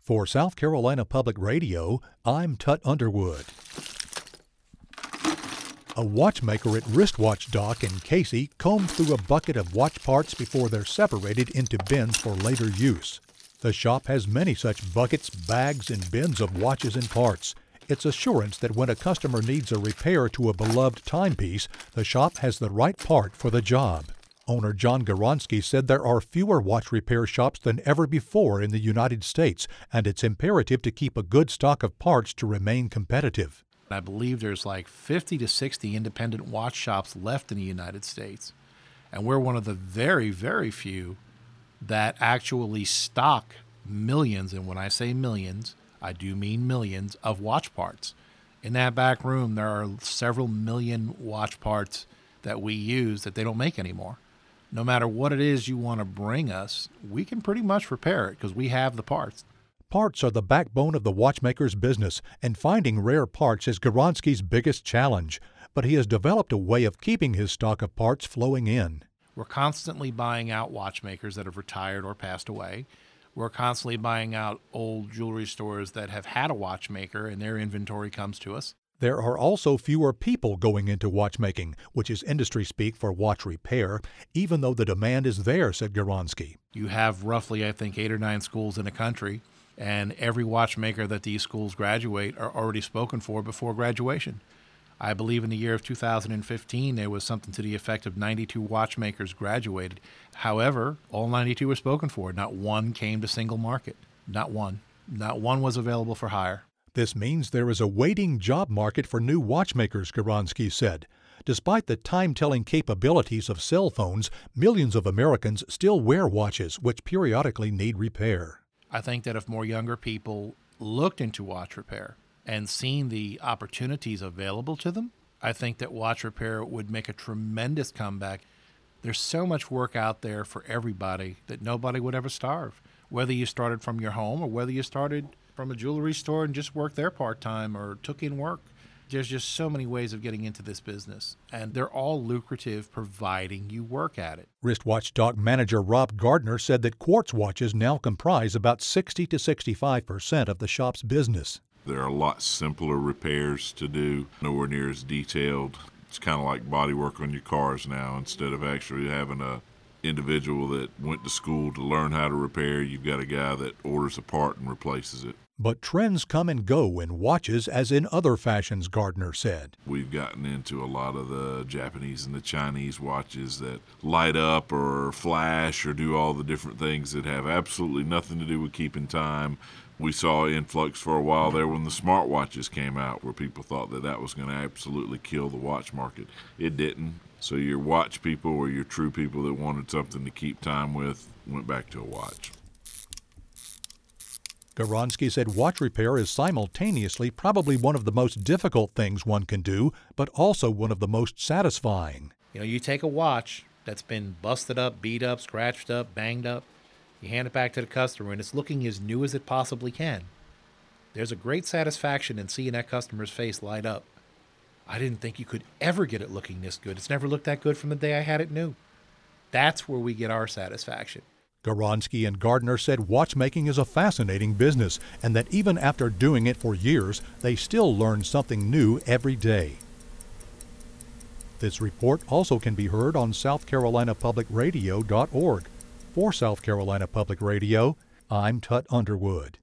For South Carolina Public Radio, I'm Tut Underwood. A watchmaker at Wristwatch Dock in Casey combed through a bucket of watch parts before they're separated into bins for later use. The shop has many such buckets, bags, and bins of watches and parts. It's assurance that when a customer needs a repair to a beloved timepiece, the shop has the right part for the job. Owner John Goronsky said there are fewer watch repair shops than ever before in the United States, and it's imperative to keep a good stock of parts to remain competitive. I believe there's like 50 to 60 independent watch shops left in the United States, and we're one of the very, very few that actually stock millions, and when I say millions, I do mean millions, of watch parts. In that back room, there are several million watch parts that we use that they don't make anymore. No matter what it is you want to bring us, we can pretty much repair it because we have the parts. Parts are the backbone of the watchmaker's business, and finding rare parts is Goronsky's biggest challenge. But he has developed a way of keeping his stock of parts flowing in. We're constantly buying out watchmakers that have retired or passed away. We're constantly buying out old jewelry stores that have had a watchmaker and their inventory comes to us. There are also fewer people going into watchmaking, which is industry speak for watch repair, even though the demand is there, said Goronsky. You have roughly, I think, 8 or 9 schools in the country, and every watchmaker that these schools graduate are already spoken for before graduation. I believe in the year of 2015, there was something to the effect of 92 watchmakers graduated. However, all 92 were spoken for. Not one came to single market. Not one. Not one was available for hire. This means there is a waiting job market for new watchmakers, Goronsky said. Despite the time-telling capabilities of cell phones, millions of Americans still wear watches, which periodically need repair. I think that if more younger people looked into watch repair and seen the opportunities available to them, I think that watch repair would make a tremendous comeback. There's so much work out there for everybody that nobody would ever starve, whether you started from your home or whether you started from a jewelry store and just worked there part-time or took in work. There's just so many ways of getting into this business, and they're all lucrative providing you work at it. Wristwatch Dock manager Rob Gardner said that quartz watches now comprise about 60 to 65% of the shop's business. There are a lot simpler repairs to do, nowhere near as detailed. It's kind of like body work on your cars now. Instead of actually having a individual that went to school to learn how to repair, you've got a guy that orders a part and replaces it. But trends come and go in watches as in other fashions, Gardner said. We've gotten into a lot of the Japanese and the Chinese watches that light up or flash or do all the different things that have absolutely nothing to do with keeping time. We saw influx for a while there when the smartwatches came out, where people thought that that was going to absolutely kill the watch market. It didn't. So your watch people or your true people that wanted something to keep time with went back to a watch. Goronsky said watch repair is simultaneously probably one of the most difficult things one can do, but also one of the most satisfying. You know, you take a watch that's been busted up, beat up, scratched up, banged up, you hand it back to the customer, and it's looking as new as it possibly can. There's a great satisfaction in seeing that customer's face light up. I didn't think you could ever get it looking this good. It's never looked that good from the day I had it new. That's where we get our satisfaction. Goronsky and Gardner said watchmaking is a fascinating business, and that even after doing it for years, they still learn something new every day. This report also can be heard on southcarolinapublicradio.org. For South Carolina Public Radio, I'm Tut Underwood.